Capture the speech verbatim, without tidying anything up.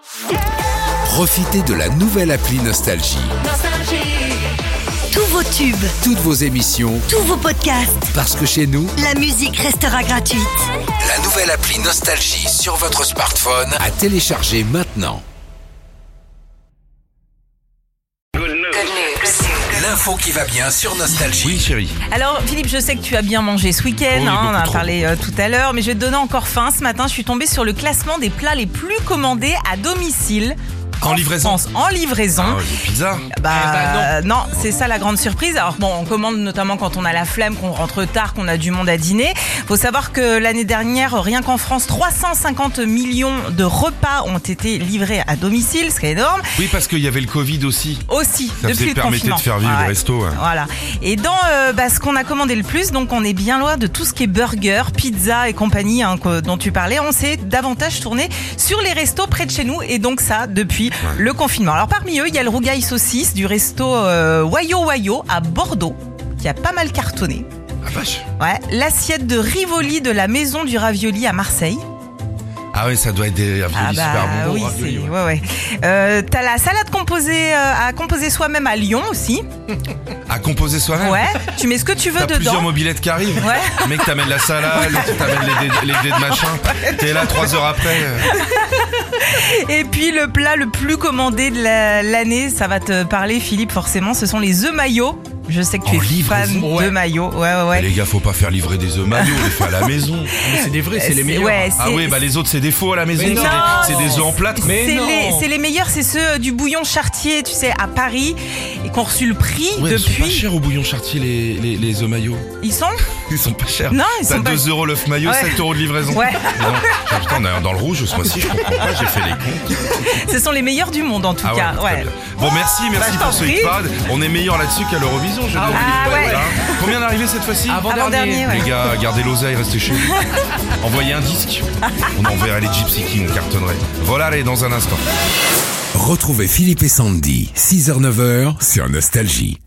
Profitez de la nouvelle appli Nostalgie. Tous vos tubes, Toutes vos émissions, tous vos podcasts, parce que chez nous, la musique restera gratuite. la nouvelle appli Nostalgie sur votre smartphone à télécharger maintenant. L'info qui va bien sur Nostalgie. Oui, chérie. Alors Philippe, je sais que tu as bien mangé ce week-end, Oh oui, hein, on en a beaucoup parlé euh, tout à l'heure, mais je vais te donner encore faim. Ce matin, je suis tombée sur le classement des plats les plus commandés à domicile. En livraison France, en livraison. Ah, les pizzas. Bah, Eh ben euh, non, c'est ça la grande surprise. Alors bon, on commande notamment quand on a la flemme, qu'on rentre tard, qu'on a du monde à dîner. Faut savoir que l'année dernière, rien qu'en France, trois cent cinquante millions de repas ont été livrés à domicile, ce qui est énorme. Oui, parce qu'il y avait le Covid aussi. Aussi, Ça depuis faisait le permettait confinement. de faire vivre Ouais. les restos. Ouais. Voilà. Et dans euh, bah, ce qu'on a commandé le plus, donc on est bien loin de tout ce qui est burger, pizza et compagnie hein, que, dont tu parlais. On s'est davantage tourné sur les restos près de chez nous et donc ça depuis Ouais. le confinement. Alors parmi eux, il y a le rougail saucisse du resto euh, Wayo Wayo à Bordeaux qui a pas mal cartonné. Ah vache. Ouais, l'assiette de Rivoli de la maison du ravioli à Marseille. Ah ouais, ça doit être des raviolis Ah bah super bons. oui, raviolis, c'est ouais. ouais ouais. Euh, t'as la salade composée euh, à composer soi-même à Lyon aussi. À composer soi-même. Ouais, tu mets ce que tu veux T'as dedans. plusieurs mobilettes qui arrivent. Ouais. Le mec t'amène la salade, l'autre t'amène les dés, les dés de machin. T'es là trois heures après. Et puis le plat le plus commandé de la- l'année, ça va te parler Philippe forcément, ce sont les œufs maillots. Je sais que tu En es fan livraison, de maillots. Ouais ouais ouais. Les gars, faut pas faire livrer des œufs maillots, les fait à la maison. Mais c'est des vrais, c'est les meilleurs. Ouais, Ah c'est- oui, bah les autres c'est des faux à la maison. Mais C'est non. des, c'est des œufs en plâtre. Mais c'est non. les, c'est les meilleurs, c'est ceux du bouillon Chartier, tu sais, à Paris, et qu'on reçu le prix Ouais, ils sont pas depuis. chers au bouillon Chartier les, les, les œufs maillots. Ils sont Ils sont pas chers. Non, ils T'as sont pas- deux euros l'œuf maillot, Ouais. sept euros de livraison. Ouais. Non, ah, putain, on est dans le rouge ce mois-ci, je comprends pas, j'ai fait les comptes. Ce sont les meilleurs du monde en tout Ah ouais, cas. très Ouais. bien. Bon, merci, merci Bah, je pour t'en ce prie. hit parade. On est meilleur là-dessus qu'à l'Eurovision, je Ah dois oui. vous dire. Ah ouais. Hein. Combien d'arrivées cette fois-ci Avant-dernier, ouais. Les gars, gardez l'oseille, restez chez vous. Envoyez un disque. On enverrait les Gypsy Kings, on cartonnerait. Voilà, allez, dans un instant. Retrouvez Philippe et Sandy, six heures neuf heures sur Nostalgie.